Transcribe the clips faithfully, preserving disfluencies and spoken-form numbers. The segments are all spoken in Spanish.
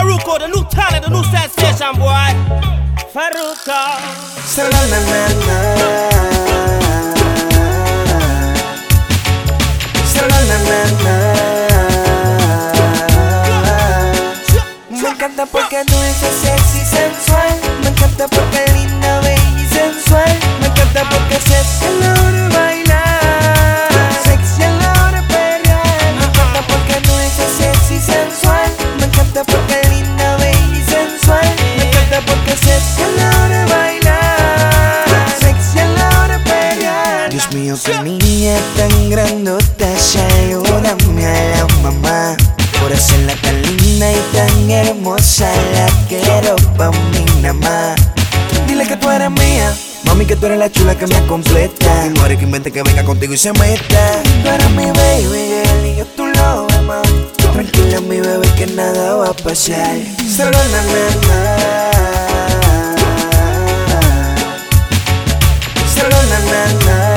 Farruko, the new talent, the new sensation, boy. Farruko. Sa-la-la-la-la. Sa-la-la-la-la. Me encanta porque tú eres sexy y sensual. Me encanta porque es linda, bella y sensual. Me encanta porque sexy a la hora de bailar, sexy a la hora de perrear. Me encanta porque tú eres sexy y sensual. Me encanta porque es linda, bella y sensual. Me encanta porque sexy a la hora de bailar, sexy a la hora de perrear. Dios mío, qué niña tan grandota, salúdame a la mamá. Por hacerla tan linda y tan hermosa, la quiero pa' mí nada más. Dile que tú eres mía, mami, que tú eres la chula que me completa. No eres que invente que venga contigo y se meta. Tú eres mi baby girl y yo tu lover, ma. Tranquila mi bebé que nada va a pasar. Solo na na na. Solo na na na.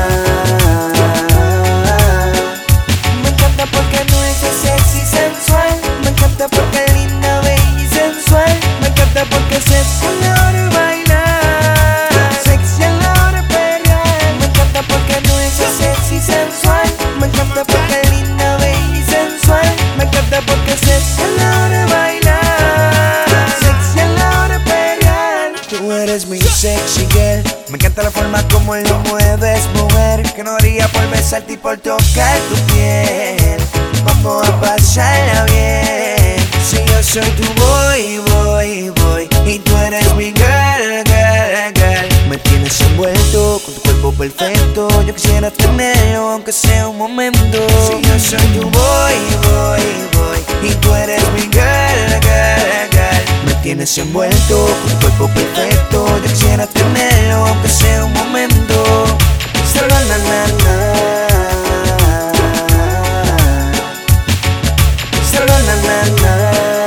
Me encanta porque no es sexy y sensual. Me encanta porque es linda, bella y sensual. Me encanta porque es sexy a la hora de bailar, sexy a la hora de perrear. Me encanta porque no es sexy y sensual. Me encanta porque es linda, bella y sensual. Me encanta porque es sexy a la hora de bailar, sexy a la hora de perrear. Tú eres mi sexy girl. Me encanta la forma como lo mueves, mujer. Que no haría por besarte y por tocar tu piel. Vamos a pasarla bien. Si yo soy tu boy, boy, boy, y tú eres mi girl, girl, girl. Me tienes envuelto con tu cuerpo perfecto. Yo quisiera tenerlo aunque sea un momento. Si yo soy tu boy, boy, boy, y tú eres mi girl, girl, girl. Me tienes envuelto con tu cuerpo perfecto. Yo quisiera tenerlo aunque sea un momento. Solo na na na. Solo na na na.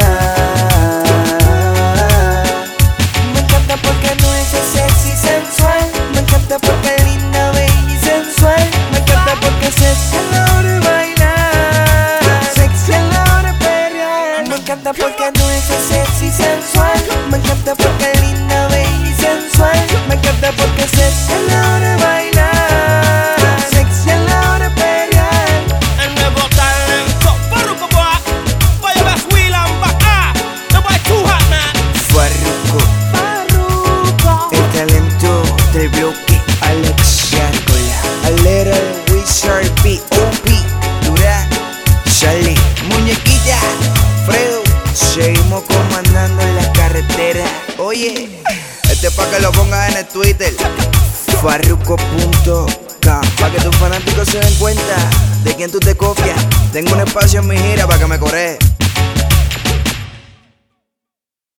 Me encanta porque no es sexy y sensual. Me encanta porque es linda, bella y sensual. Me encanta porque es sexy a la hora de bailar, sexy a la hora de perrear. Me encanta porque no es sexy y sensual. Me encanta porque es linda, bella y sensual. Me encanta porque es sexy a la hora de bailar, sexy a la hora de perrear. And never talent, so Farruko, boy. Boy, you best wheel and back. Ah, the boy too hot, man. Farruko, Farruko. el talento del bloque. Alex Yarcola, a little wizard P O P Durán, Charlie, Muñequita, Fredo. Seguimos comandando en la carretera. Oye, este pa' que lo pongas en el Twitter, Farruko punto com, pa' que tus fanáticos se den cuenta de quién tú te copias. Tengo un espacio en mi gira pa' que me corre.